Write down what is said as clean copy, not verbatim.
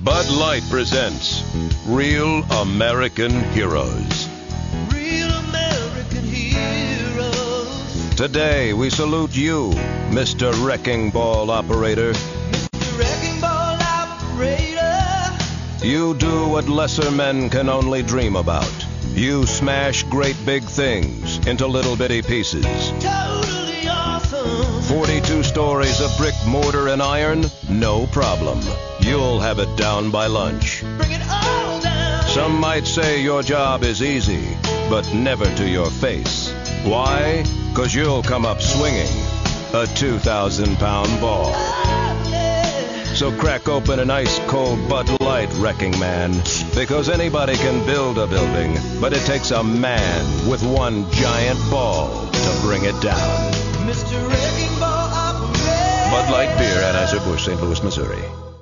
Bud Light presents Real American Heroes. Real American heroes. Today we salute you, Mr. Wrecking Ball Operator. Mr. Wrecking Ball Operator. You do what lesser men can only dream about. You smash great big things into little bitty pieces. Totally awesome. 42 stories of brick, mortar, and iron? No problem. You'll have it down by lunch. Bring it all down. Some might say your job is easy, but never to your face. Why? 'Cause you'll come up swinging a 2,000-pound ball. Oh, yeah. So crack open an ice-cold Bud Light, Wrecking Man, because anybody can build a building, but it takes a man with one giant ball to bring it down. Mr. Wrecking Ball Operator. Bud Light Beer, Anheuser-Busch, St. Louis, Missouri.